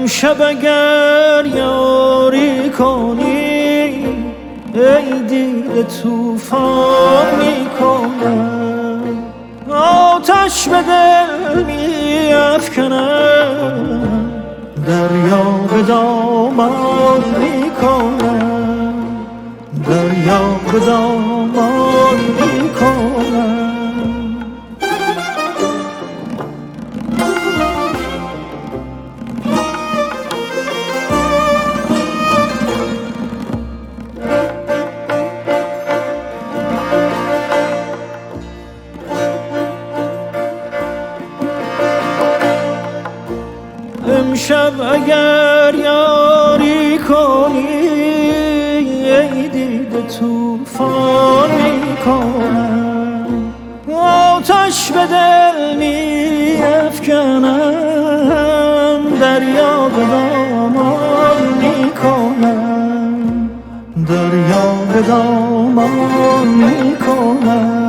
امشب اگر یاری کنی ای دیده طوفان میکنم، آتش به دل میافکنم، دریا به دامان میکنم، دریا به دامان میکنم. امشب اگر یاری کنی ای دیده طوفان میکنم، آتش به دل میافکنم، دریا به دامان میکنم، دریا به دامان میکنم.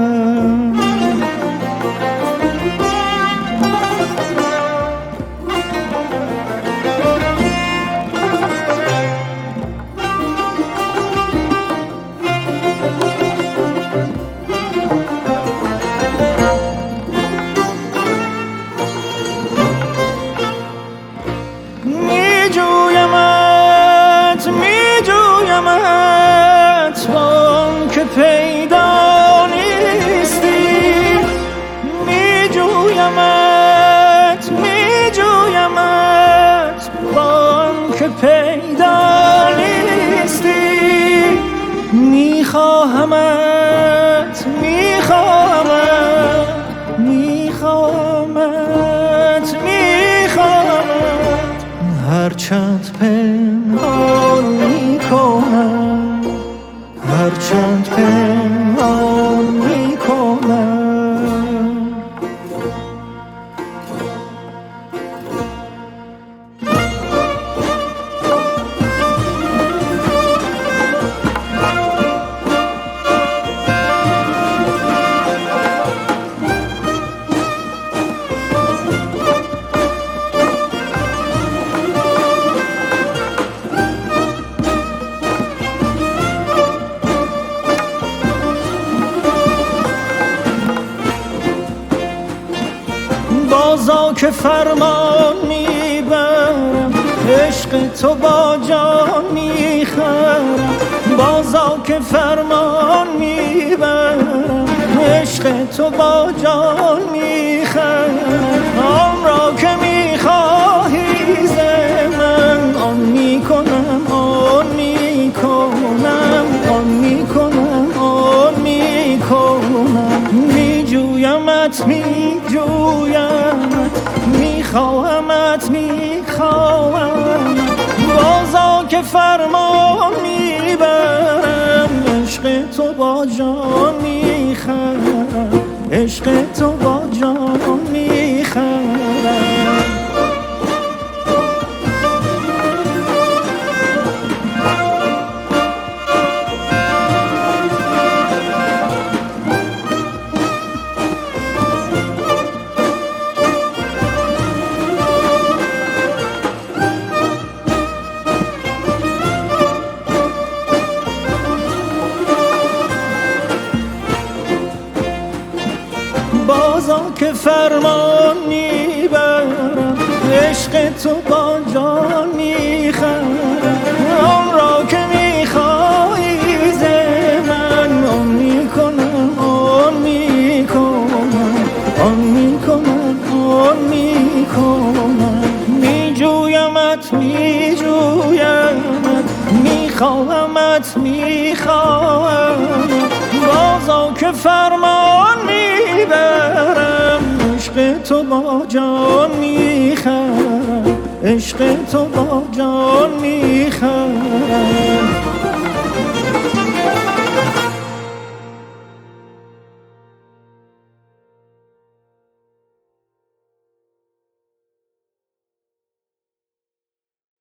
میجویمت بان که پیدا نیستی، میجویمت بان که پیدا نیستی، میخواهمت هرچند پنهان میکنم، هرچند پنهان میکنم. بازا که فرمان میبرم، عشق تو با جان میخرم، بازا که فرمان میبرم، عشق تو با جان میخرم، آن را که میخواهی ز من آن میکنم، آن میکنم، آن میکنم، آن میکنم. میجویمت میخواهمت بازا که فرمان میبرم، عشق تو با جان میخرم، عشق تو با جان میخرم. بازا که فرمان میبرم، عشق تو با جان میخرم، آن را که میخواهی ز من آن میکنم، آن میکنم، آن میکنم، آن میکنم. میجویمت میخواهمت بازا که فرمان میبرم، عشق تو با جان میخرم، عشق تو با جان میخرم.